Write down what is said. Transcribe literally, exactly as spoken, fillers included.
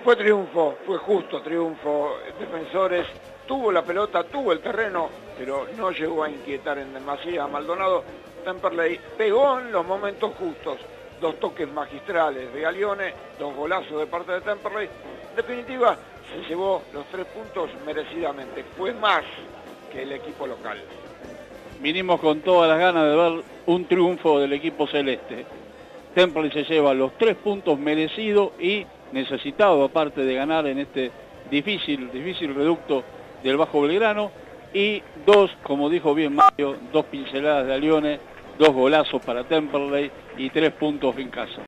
Fue triunfo, fue justo triunfo. Defensores tuvo la pelota, tuvo el terreno, pero no llegó a inquietar en demasía a Maldonado. Temperley pegó en los momentos justos. Dos toques magistrales de Galione, dos golazos de parte de Temperley. En definitiva, se llevó los tres puntos merecidamente. Fue más que el equipo local. Vinimos con todas las ganas de ver un triunfo del equipo celeste. Temperley se lleva los tres puntos merecidos y necesitado, aparte de ganar en este difícil, difícil reducto del Bajo Belgrano, y dos, como dijo bien Mario, dos pinceladas de Galione, dos golazos para Temperley y tres puntos en casa.